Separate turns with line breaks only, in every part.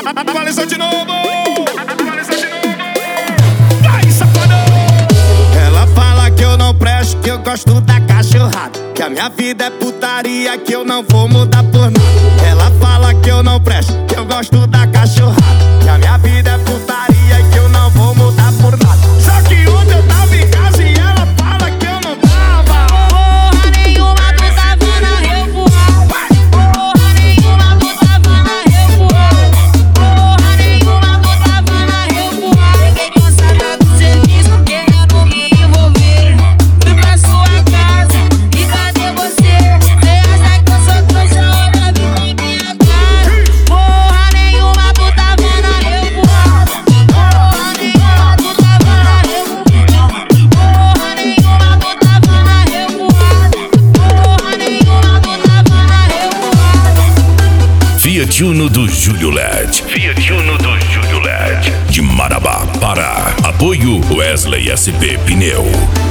Atualizou de novo. Vai, safadão. Ela fala que eu não presto, que eu gosto da cachorrada, que a minha vida é putaria, que eu não vou mudar por nada. Ela fala que eu não presto, que eu gosto da cachorrada, que a minha vida é putaria, que eu não vou mudar por nada. Só que ontem eu tava em casa e ela fala que eu não tava.
Porra nenhuma, tu tava na revoada. Porra nenhuma, tu tava na revoada. Porra nenhuma, tu tava na revoada. Fiquei cansada do serviço, querendo me envolver. Fui pra sua casa e cadê você? Você acha que eu sou trouxa, olha bem na minha cara. Porra nenhuma, tu tava na revoada. Porra nenhuma, tu tava na revoada. Porra nenhuma, tu tava na revoada. Porra nenhuma, tu tava na revoada.
Fiat Uno do Júlio LED. Fiat Uno do Júlio LED. De Marabá, Pará. Apoio Wesley SP Pneu.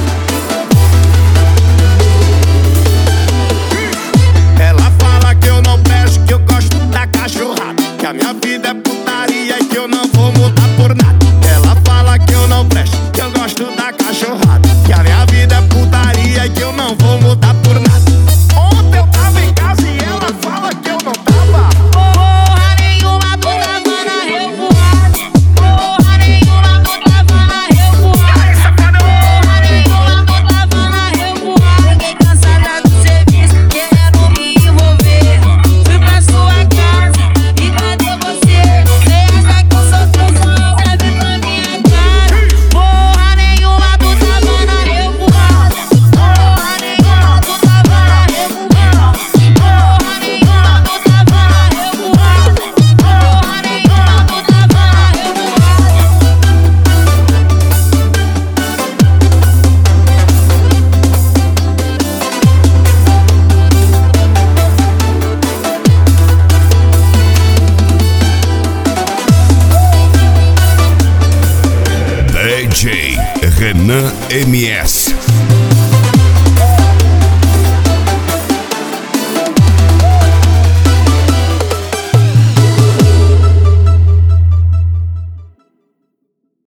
Ela fala que eu não presto, que eu gosto da cachorrada, que a minha vida é putaria e que eu não vou mudar por nada. Ela fala que eu não presto, que eu gosto da cachorrada, que a minha vida é putaria e que eu não vou mudar por nada. Ontem eu tava em casa e ela fala que eu não tava.
Porra nenhuma, tu tava na revoada. Porra nenhuma, tu tava na revoada. Porra nenhuma, tu tava na revoada. Fiquei cansada do serviço, querendo me envolver. Fui pra sua casa e cadê você? Você acha que eu sou trouxa, olha bem na minha cara. Porra nenhuma, tu tava na revoada. Porra nenhuma, tu tava na revoada. Porra nenhuma, tu tava na revoada. Porra nenhuma, tu tava na
DJ Renan MS.